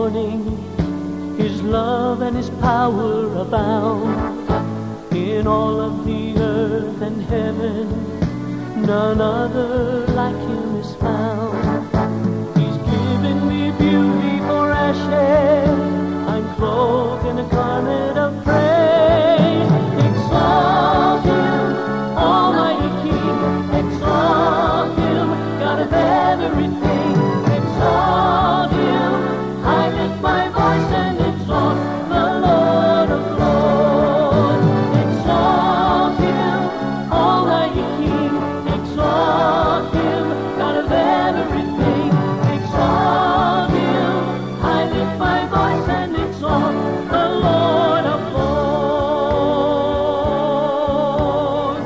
morning, His love and His power abound. In all of the earth and heaven, none other like Him is found. He's given me beauty for ashes. I'm clothed in a garment of praise. Exalt Him, Almighty King. Exalt Him, God of everything. Exalt Him, I lift my voice and exalt the Lord of Lords. Exalt Him, Almighty King. Exalt Him, God of everything. Exalt Him, I lift my voice and exalt the Lord of Lords.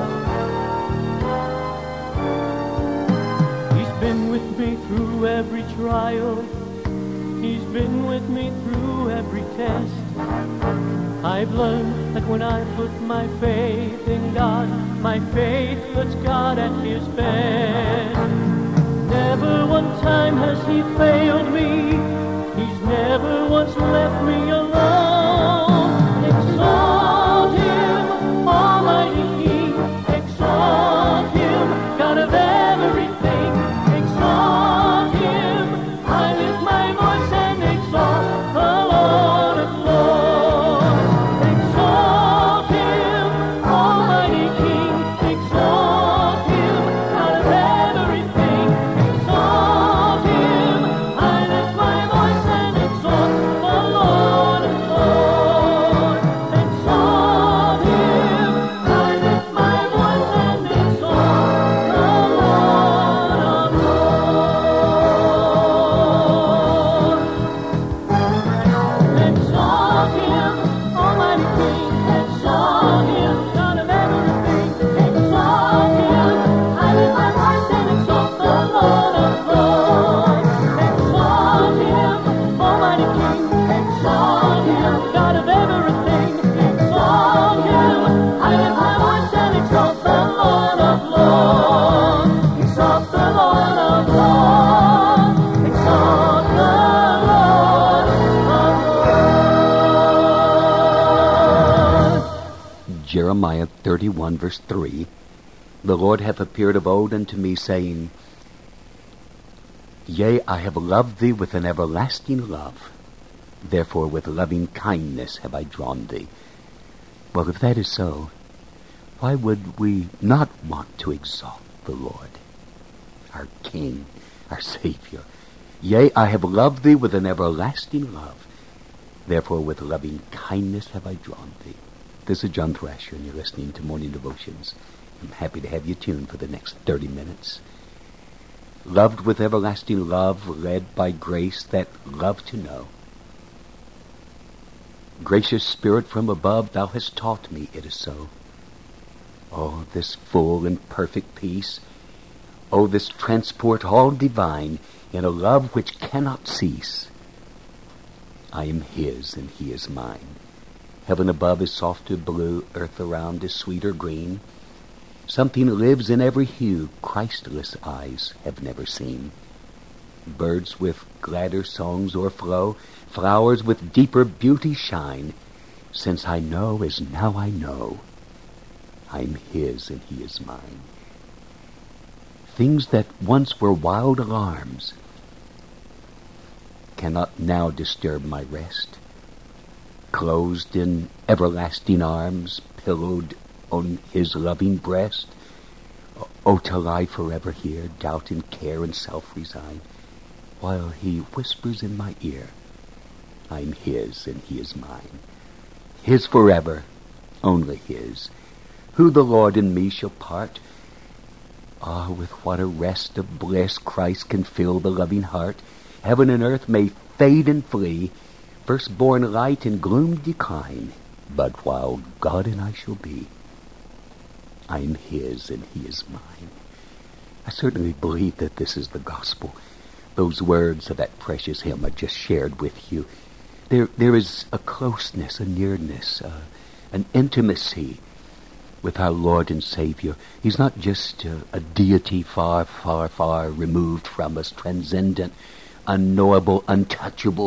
He's been with me through every trial. He's been with me through every test. I've learned that when I put my faith in God, my faith puts God at His best. Never one time has He failed me. He's never once left me alone. Exalt Him, Almighty King. Exalt Him, God of everything. Exalt Him, I lift my voice and exalt the Lord of Lords. Exalt Him, Almighty King. Exalt Him, God of everything. Exalt Him, I lift my voice and exalt the Lord of Lords. Exalt Him, I lift my voice and exalt the Lord of Lords. Exalt Him, Almighty King. Exalt Him, God of everything. Exalt Him, I lift my voice and exalt the Lord of Lords. Exalt Him, Almighty King. Exalt Him, God of everything. Exalt Him, I lift my voice and exalt the Lord of Lords. Exalt the Lord of Lords. Exalt the Lord of Lords. Jeremiah 31, verse 3. The Lord hath appeared of old unto me, saying, Yea, I have loved thee with an everlasting love. Therefore with loving kindness have I drawn thee. Well, if that is so, why would we not want to exalt the Lord, our King, our Savior? Yea, I have loved thee with an everlasting love. Therefore with loving kindness have I drawn thee. This is John Thrasher, and you're listening to Morning Devotions. I'm happy to have you tuned for the next 30 minutes. Loved with everlasting love, led by grace that love to know. Gracious Spirit from above, thou hast taught me it is so. Oh, this full and perfect peace. Oh, this transport all divine in a love which cannot cease. I am His and He is mine. Heaven above is softer blue, earth around is sweeter green. Something lives in every hue Christless eyes have never seen. Birds with gladder songs o'erflow, flowers with deeper beauty shine. Since I know as now I know, I'm His and He is mine. Things that once were wild alarms cannot now disturb my rest. Closed in everlasting arms, pillowed on His loving breast. Oh, to lie forever here, doubt and care and self resign, while He whispers in my ear, I'm His and He is mine. His forever, only His. Who the Lord and me shall part? Ah, with what a rest of bliss Christ can fill the loving heart. Heaven and earth may fade and flee, firstborn light in gloom decline, but while God and I shall be, I'm His and He is mine. I certainly believe that this is the gospel. Those words of that precious hymn I just shared with you. There is a closeness, a nearness, an intimacy with our Lord and Savior. He's not just a deity far, far, far removed from us, transcendent, unknowable, untouchable.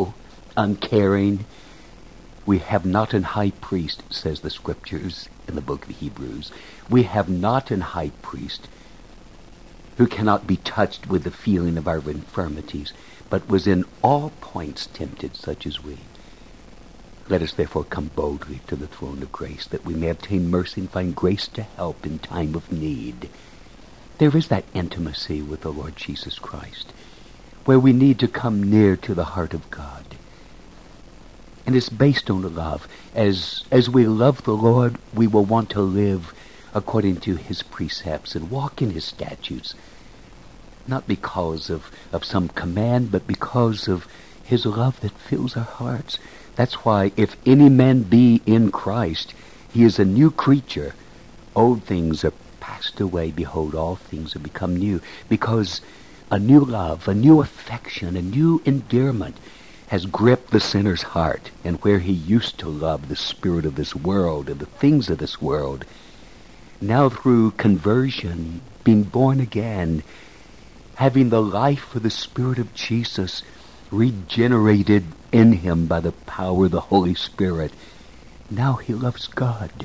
uncaring. We have not an high priest, says the Scriptures in the book of Hebrews. We have not an high priest who cannot be touched with the feeling of our infirmities, but was in all points tempted such as we. Let us therefore come boldly to the throne of grace, that we may obtain mercy and find grace to help in time of need. There is that intimacy with the Lord Jesus Christ, where we need to come near to the heart of God. And it's based on love. As we love the Lord, we will want to live according to his precepts and walk in his statutes, not because of some command, but because of his love that fills our hearts. That's why if any man be in Christ, he is a new creature. Old things are passed away. Behold, all things have become new. Because a new love, a new affection, a new endearment has gripped the sinner's heart. And where he used to love the spirit of this world and the things of this world, now through conversion, being born again, having the life of the Spirit of Jesus regenerated in him by the power of the Holy Spirit, now he loves God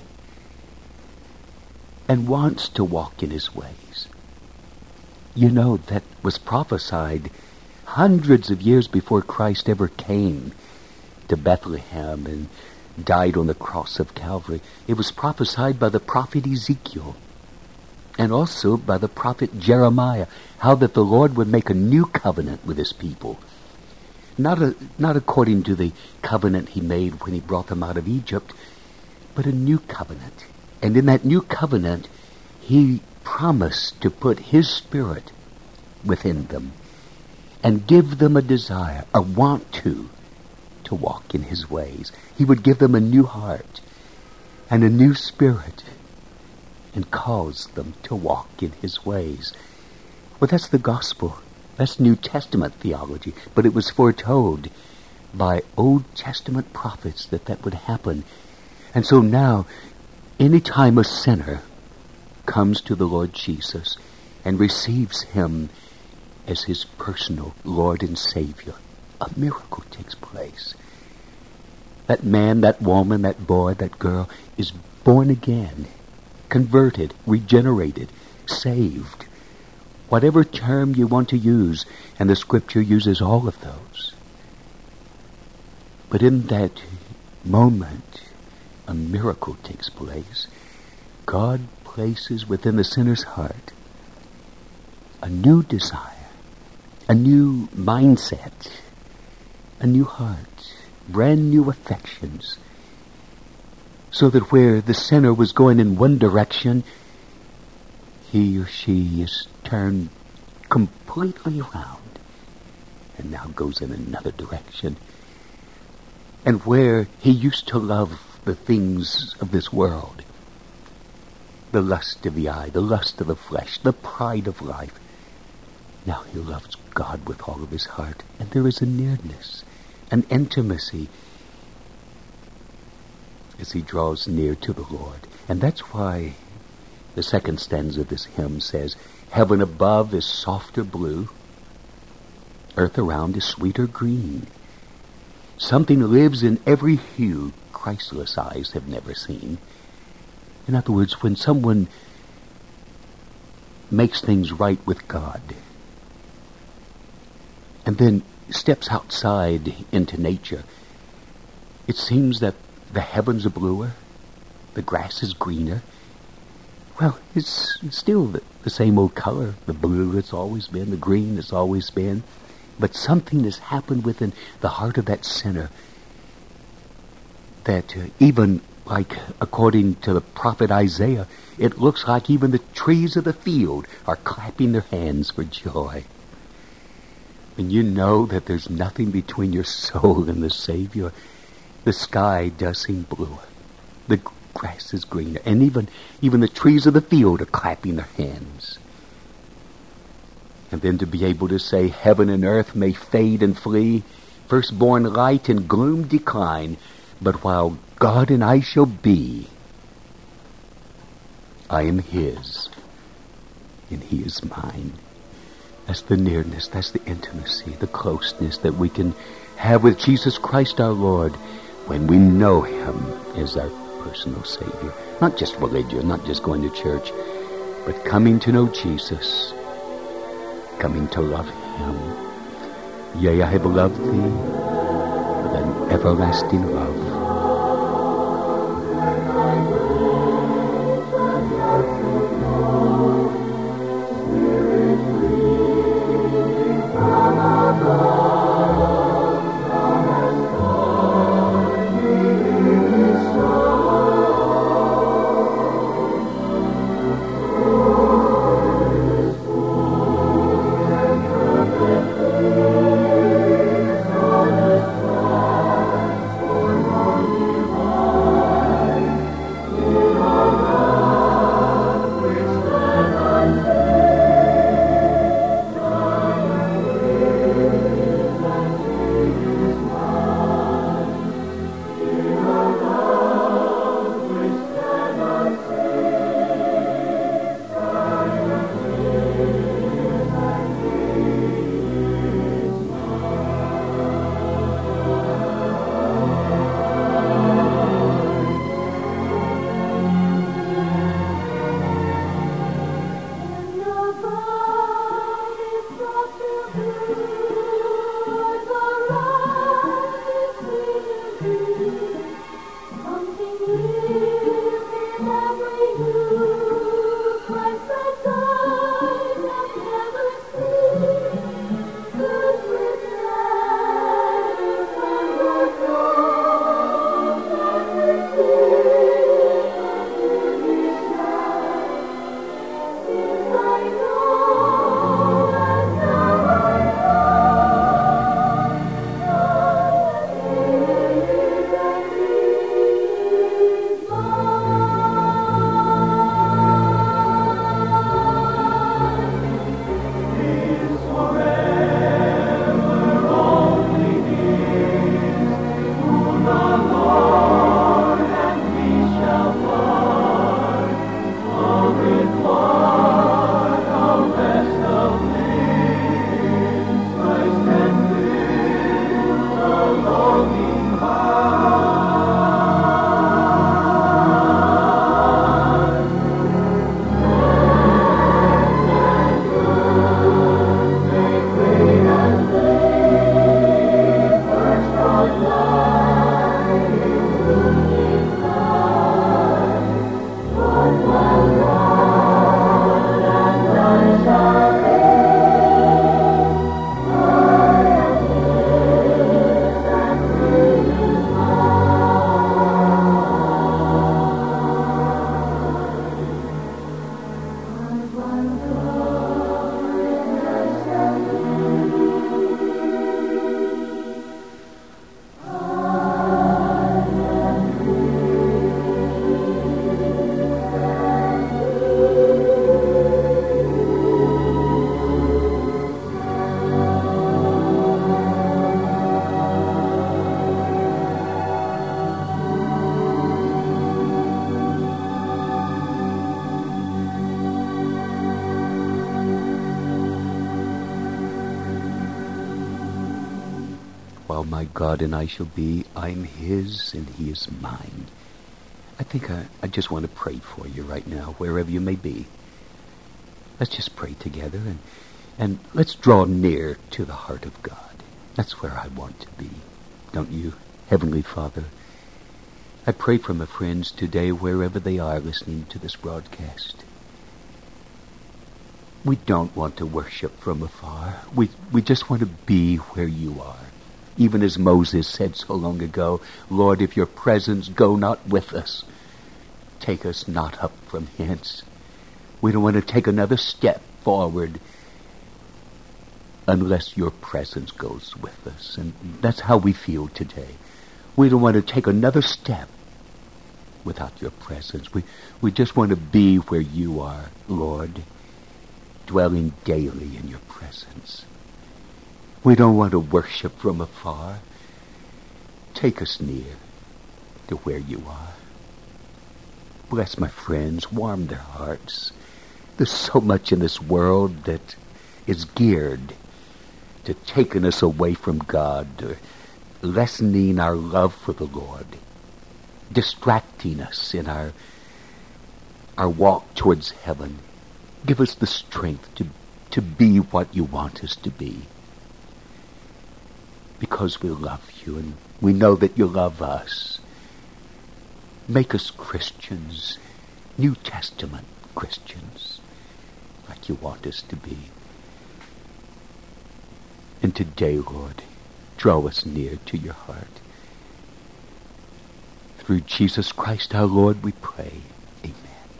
and wants to walk in his ways. You know, that was prophesied hundreds of years before Christ ever came to Bethlehem and died on the cross of Calvary. It was prophesied by the prophet Ezekiel and also by the prophet Jeremiah, how that the Lord would make a new covenant with his people. Not according to the covenant he made when he brought them out of Egypt, but a new covenant. And in that new covenant, he promised to put his Spirit within them and give them a desire, a want to walk in his ways. He would give them a new heart and a new spirit and cause them to walk in his ways. Well, that's the gospel. That's New Testament theology. But it was foretold by Old Testament prophets that would happen. And so now, any time a sinner comes to the Lord Jesus and receives him as his personal Lord and Savior, a miracle takes place. That man, that woman, that boy, that girl is born again, converted, regenerated, saved. Whatever term you want to use, and the Scripture uses all of those. But in that moment, a miracle takes place. God places within the sinner's heart a new desire, a new mindset, a new heart, brand new affections, so that where the sinner was going in one direction, he or she is turned completely around and now goes in another direction. And where he used to love the things of this world, the lust of the eye, the lust of the flesh, the pride of life, now he loves God with all of his heart. And there is a nearness, an intimacy as he draws near to the Lord. And that's why the second stanza of this hymn says, heaven above is softer blue, earth around is sweeter green. Something lives in every hue Christless eyes have never seen. In other words, when someone makes things right with God and then steps outside into nature, it seems that the heavens are bluer, the grass is greener. Well, it's still the same old color, the blue it's always been, the green it's always been. But something has happened within the heart of that sinner that even like according to the prophet Isaiah, it looks like even the trees of the field are clapping their hands for joy. And you know that there's nothing between your soul and the Savior. The sky does seem bluer. The grass is greener. And even the trees of the field are clapping their hands. And then to be able to say, heaven and earth may fade and flee, firstborn light and gloom decline, but while God and I shall be, I am his, and he is mine. That's the nearness, that's the intimacy, the closeness that we can have with Jesus Christ our Lord when we know him as our personal Savior. Not just religion, not just going to church, but coming to know Jesus, coming to love him. Yea, I have loved thee with an everlasting love. While my God and I shall be, I'm his and he is mine. I think I just want to pray for you right now, wherever you may be. Let's just pray together and let's draw near to the heart of God. That's where I want to be, don't you? Heavenly Father, I pray for my friends today, wherever they are listening to this broadcast. We don't want to worship from afar. We just want to be where you are. Even as Moses said so long ago, Lord, if your presence go not with us, take us not up from hence. We don't want to take another step forward unless your presence goes with us. And that's how we feel today. We don't want to take another step without your presence. We just want to be where you are, Lord, dwelling daily in your presence. We don't want to worship from afar. Take us near to where you are. Bless my friends, warm their hearts. There's so much in this world that is geared to taking us away from God, lessening our love for the Lord, distracting us in our walk towards heaven. Give us the strength to be what you want us to be, because we love you and we know that you love us. Make us Christians, New Testament Christians, like you want us to be. And today, Lord, draw us near to your heart. Through Jesus Christ our Lord we pray. Amen.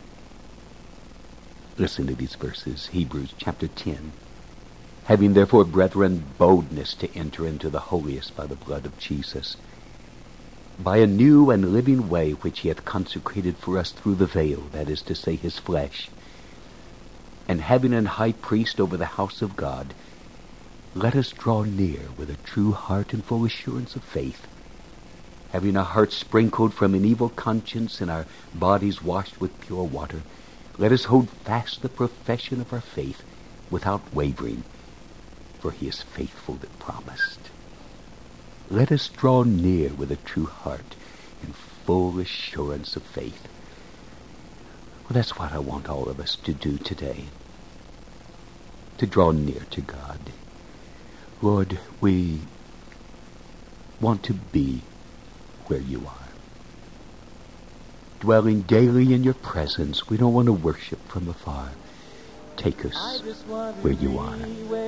Listen to these verses. Hebrews chapter 10. Having therefore, brethren, boldness to enter into the holiest by the blood of Jesus, by a new and living way which he hath consecrated for us through the veil, that is to say, his flesh, and having an high priest over the house of God, let us draw near with a true heart and full assurance of faith, having our hearts sprinkled from an evil conscience and our bodies washed with pure water. Let us hold fast the profession of our faith without wavering, for he is faithful that promised. Let us draw near with a true heart and full assurance of faith. Well, that's what I want all of us to do today, to draw near to God. Lord, we want to be where you are, dwelling daily in your presence. We don't want to worship from afar. Take us where you are.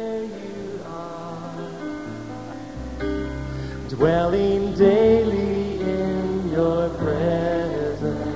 Dwelling daily in your presence.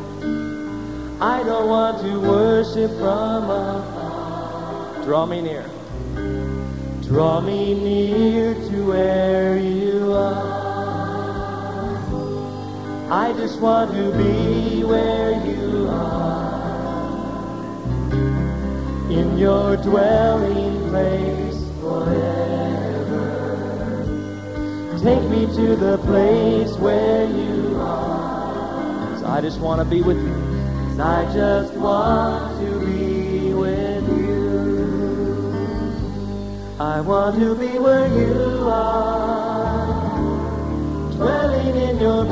I don't want to worship from afar. Draw me near. Draw me near to where you are. I just want to be where you are. In your dwelling place forever. Take me to the place where you are. 'Cause I just want to be with you. 'Cause I just want to be with you. I want to be where you are. Dwelling in your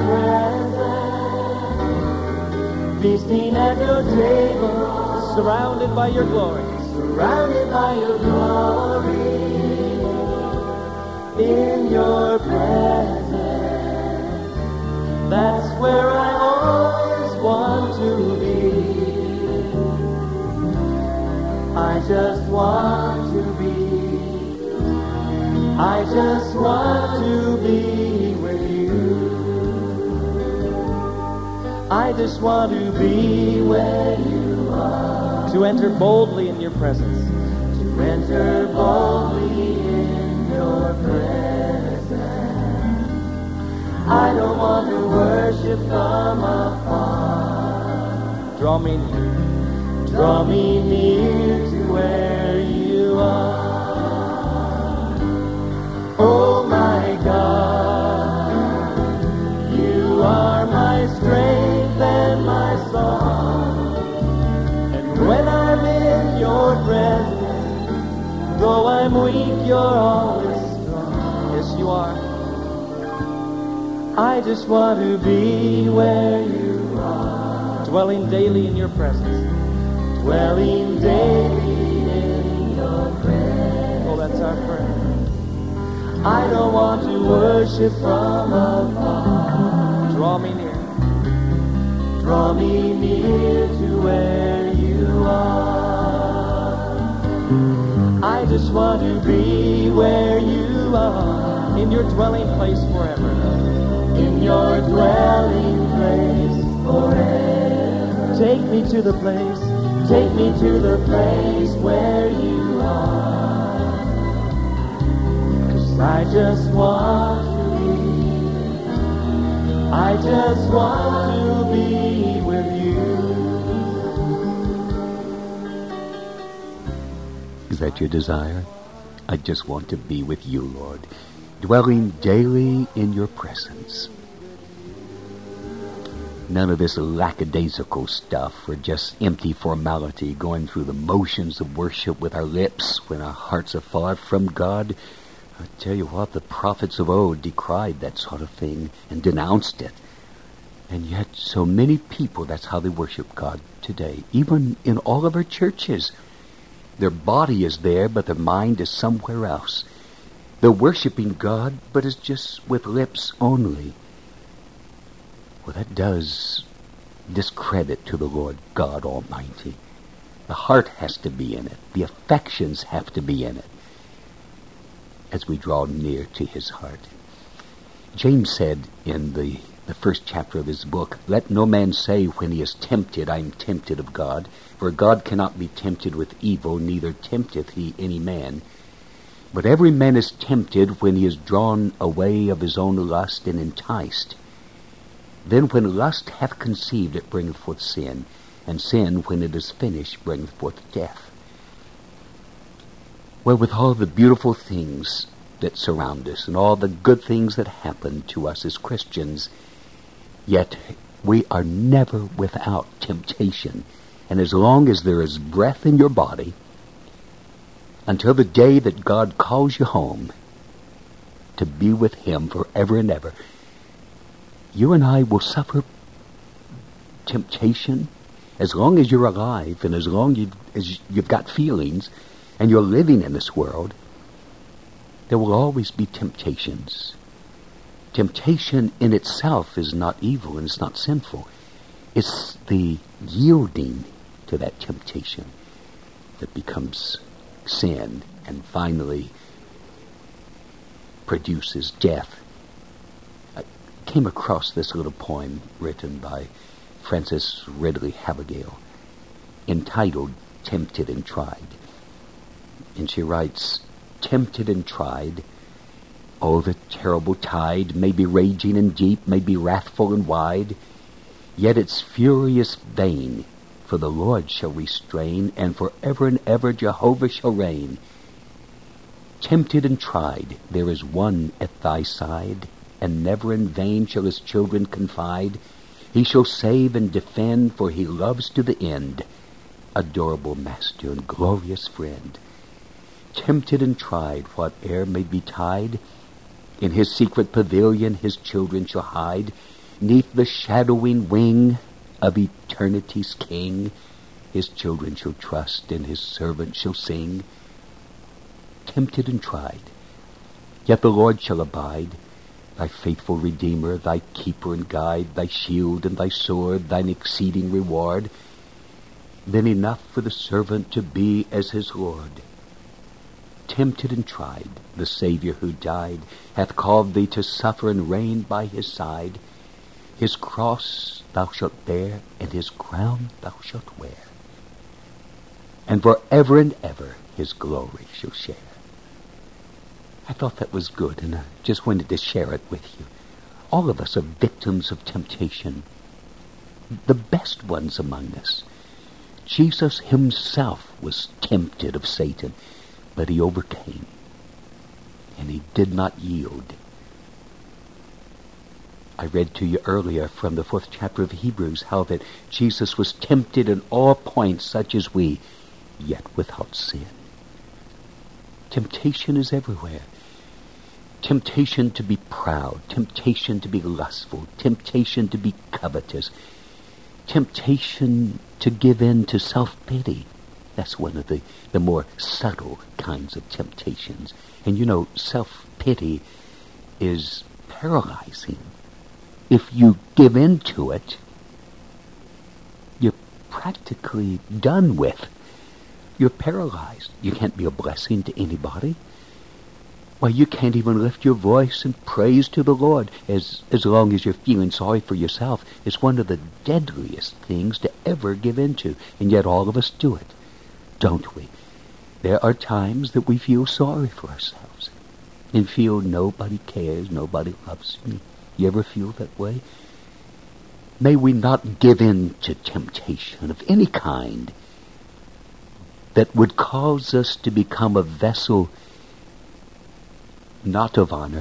presence. Feasting at your table. Surrounded by your glory. Surrounded by your glory. In your presence, that's where I always want to be. I just want to be. I just want to be with you. I just want to be where you are. To enter boldly in your presence. To enter boldly in your presence. I don't want to worship from afar. Draw me near. Draw me near to where you are. Oh my God, you are my strength and my song. And when I'm in your presence, though I'm weak, you're always strong. Yes, you are. I just want to be where you are. Dwelling daily in your presence. Dwelling daily in your presence. Oh, that's our prayer. I don't want to worship from afar. Draw me near. Draw me near to where you are. I just want to be where you are. In your dwelling place forever. In your dwelling place forever. Take me to the place. Take me to the place where you are. 'Cause I just want to be. I just want to be with you. Is that your desire? I just want to be with you, Lord, dwelling daily in your presence. None of this lackadaisical stuff or just empty formality, going through the motions of worship with our lips when our hearts are far from God. I tell you what, the prophets of old decried that sort of thing and denounced it. And yet so many people, that's how they worship God today. Even in all of our churches. Their body is there, but their mind is somewhere else. They're worshiping God, but it's just with lips only. Well, that does discredit to the Lord God Almighty. The heart has to be in it. The affections have to be in it as we draw near to his heart. James said in the first chapter of his book, "Let no man say when he is tempted, I am tempted of God. For God cannot be tempted with evil, neither tempteth he any man. But every man is tempted when he is drawn away of his own lust and enticed. Then when lust hath conceived, it bringeth forth sin. And sin, when it is finished, bringeth forth death." Well, with all the beautiful things that surround us and all the good things that happen to us as Christians, yet we are never without temptation. And as long as there is breath in your body, until the day that God calls you home to be with him forever and ever, you and I will suffer temptation. As long as you're alive and as long as you've got feelings and you're living in this world, there will always be temptations. Temptation in itself is not evil and it's not sinful. It's the yielding to that temptation that becomes sin and finally produces death. I came across this little poem written by Frances Ridley Havergal entitled "Tempted and Tried." And she writes, "Tempted and tried, oh, the terrible tide may be raging and deep, may be wrathful and wide, yet its furious vain, for the Lord shall restrain, and forever and ever Jehovah shall reign. Tempted and tried, there is one at thy side, and never in vain shall his children confide. He shall save and defend, for he loves to the end, adorable Master and glorious friend. Tempted and tried, whate'er may betide, in his secret pavilion his children shall hide, 'neath the shadowing wing of eternity's King. His children shall trust, and his servants shall sing. Tempted and tried, yet the Lord shall abide, thy faithful Redeemer, thy keeper and guide, thy shield and thy sword, thine exceeding reward. Then enough for the servant to be as his Lord. Tempted and tried, the Savior who died hath called thee to suffer and reign by his side. His cross thou shalt bear, and his crown thou shalt wear, and forever and ever his glory shall share." I thought that was good, and I just wanted to share it with you. All of us are victims of temptation, the best ones among us. Jesus himself was tempted of Satan, but he overcame, and he did not yield. I read to you earlier from the 4th chapter of Hebrews how that Jesus was tempted in all points such as we, yet without sin. Temptation is everywhere. Temptation to be proud, temptation to be lustful, temptation to be covetous, temptation to give in to self-pity. That's one of the more subtle kinds of temptations. And you know, self-pity is paralyzing. If you give in to it, you're practically done with. You're paralyzed. You can't be a blessing to anybody. Why, you can't even lift your voice in praise to the Lord as long as you're feeling sorry for yourself. It's one of the deadliest things to ever give in to, and yet all of us do it, don't we? There are times that we feel sorry for ourselves and feel nobody cares, nobody loves me. You ever feel that way? May we not give in to temptation of any kind that would cause us to become a vessel not of honor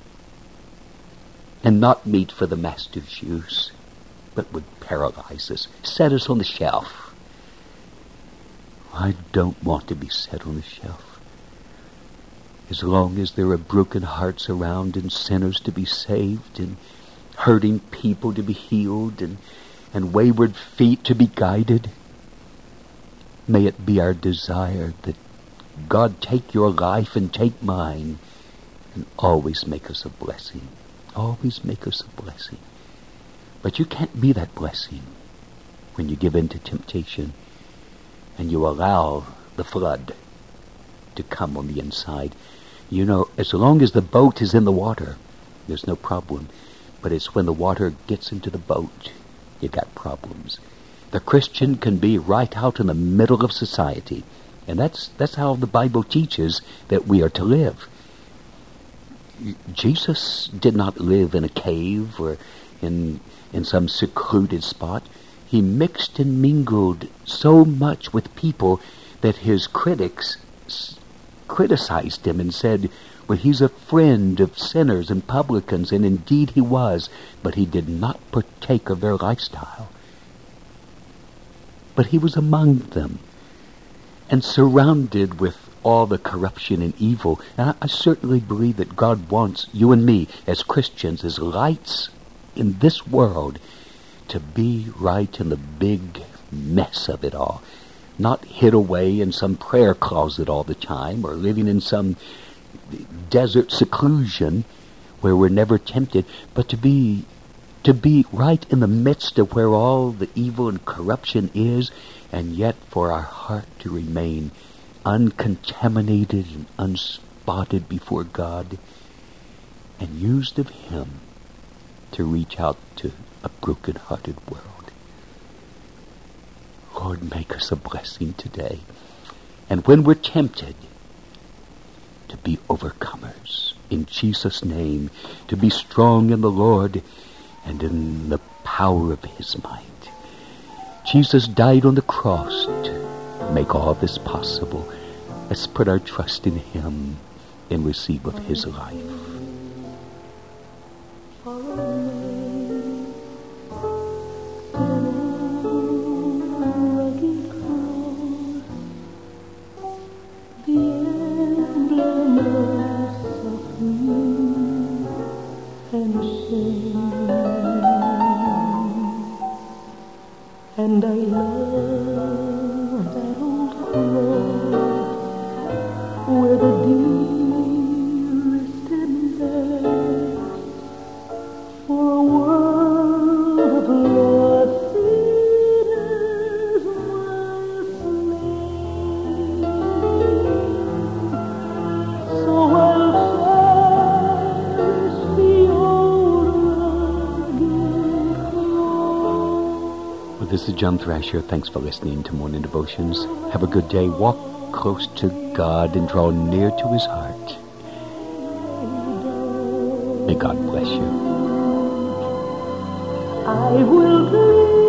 and not meet for the Master's use, but would paralyze us, set us on the shelf. I don't want to be set on the shelf. As long as there are broken hearts around and sinners to be saved and hurting people to be healed and wayward feet to be guided, may it be our desire that God take your life and take mine and always make us a blessing. Always make us a blessing. But you can't be that blessing when you give in to temptation and you allow the flood to come on the inside. You know, as long as the boat is in the water, there's no problem. But it's when the water gets into the boat, you got problems. The Christian can be right out in the middle of society. And that's how the Bible teaches that we are to live. Jesus did not live in a cave or in some secluded spot. He mixed and mingled so much with people that his critics criticized him and said, well, he's a friend of sinners and publicans, and indeed he was, but he did not partake of their lifestyle. But he was among them and surrounded with all the corruption and evil. And I certainly believe that God wants you and me as Christians, as lights in this world, to be right in the big mess of it all. Not hid away in some prayer closet all the time or living in some desert seclusion where we're never tempted, but to be right in the midst of where all the evil and corruption is, and yet for our heart to remain uncontaminated and unspotted before God, and used of Him to reach out to a broken-hearted world. Lord, make us a blessing today. And when we're tempted, to be overcomers. In Jesus' name, to be strong in the Lord and in the power of His might. Jesus died on the cross to make all this possible. Let's put our trust in Him and receive of His life. And I love that old cross where the dearest embrace for a world of lost sinners was slain. So I'll cherish the old rugged cross. Well, this is John Thrasher. Thanks for listening to Morning Devotions. Have a good day. Walk close to God and draw near to His heart. May God bless you. I will believe.